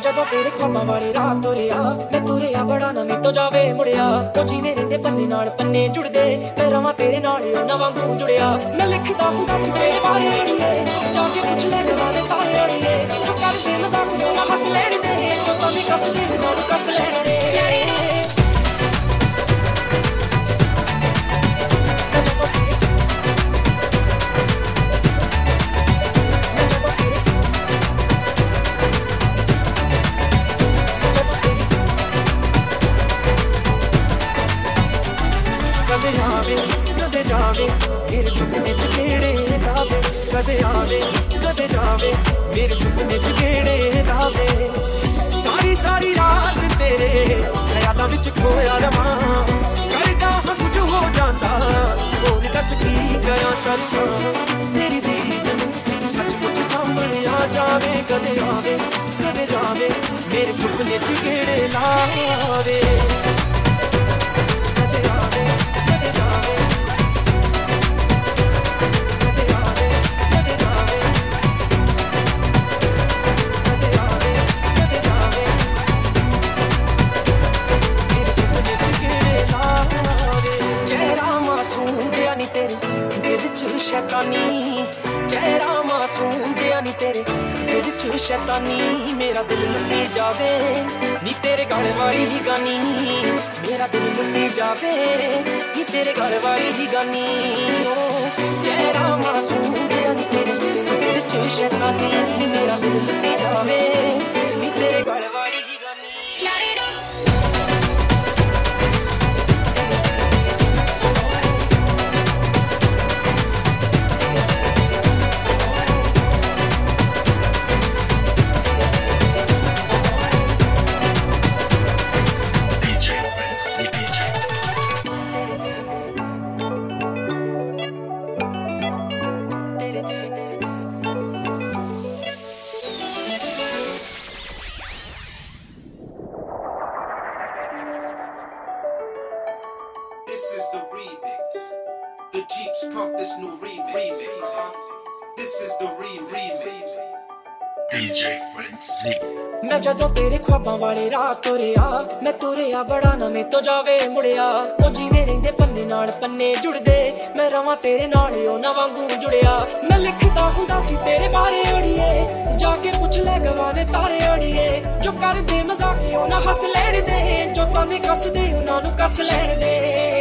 ਜਦੋਂ ਤੇਰੇ ख्वाबां ਵਾਲੀ ਰਾਤ ਤੁਰਿਆ ਮੈਂ ਤੁਰਿਆ ਬੜਾ ਨਾ ਮੇਰੇ ਤੋਂ ਜਾਵੇ ਮੁੜਿਆ ਉਹ ਜਿਵੇਂ ਰਹਿੰਦੇ ਪੰਨੇ ਨਾਲ ਪੰਨੇ ਜੁੜਦੇ ਮੈਂ ਰਵਾਂ ਤੇਰੇ ਨਾਲ ਉਹਨਾਂ ਵਾਂਗੂ ਜੁੜਿਆ ਮੈਂ ਲਿਖਦਾ ਹੁੰਦਾ ਸੀ ਤੇਰੇ ਬਾਰੇ ਅੜੀਏ ਜਾ ਕੇ ਪੁੱਛ ਲੈ ਗਵਾਲੇ ਤਾਰੇ ਅੜੀਏ ਜੋ ਕਰਦੇ ਮਜ਼ਾਕ ਨੂੰ ਨਾ ਹੱਸ ਲੈਣ ਦੇ ਜੋ ਤਾਂ ਵੀ ਕੱਸਦੇ ਉਹਨਾਂ ਨੂੰ ਕੱਸ ਲੈਣ ਦੇ कदे जावे मेरे सुपने च केड़े रावे कदे आवे कदे जावे मेरे सुपने च केड़े रावे सारी सारी रात तेरे ख्यालां विच खोया रवां करदा हां कुछ हो जांदा होर दस की करां तरसां तेरी दीद सचमुच सामने आ जावे कदे आवे कदे जावे मेरे सुपने च केड़े लावे शैतानी चेहरा मासूम जिया नी तेरे दिल च शैतानी मेरा दिल लुटी जावे नी तेरे गल वाली ही गानी मेरा दिल लुटी जावे नी तेरे गल वाली ही गानी चेहरा मासूम जिया नी तेरे दिल च शैतानी मेरा दिल लुटी जावे नी तेरे गल वाली ही गानी This is the remix. The Jeeps pump this new remix. This is the remix. DJ Frenzy. मैं जदों तेरे ख्वाबां वाले रात तुरिया मैं तुरिया बड़ा ना मेरे तो जावे मुड़िया ओ जिवें रहिंदे पन्ने नाल पन्ने जुड़दे मैं रवां तेरे नाल ਉਹਨਾਂ ਵਾਂਗੂ जुड़िया मैं लिखदा हुंदा सी तेरे बारे अड़िए जाके पुछ ले गवाले तारे अड़िए जो करदे मजाक ਉਹਨਾਂ ਹੱਸ ਲੈਣ ਦੇ ਜੋ ਤਾਂ ਵੀ ਕੱਸਦੇ ਉਹਨਾਂ ਨੂੰ ਕੱਸ ਲੈਣ ਦੇ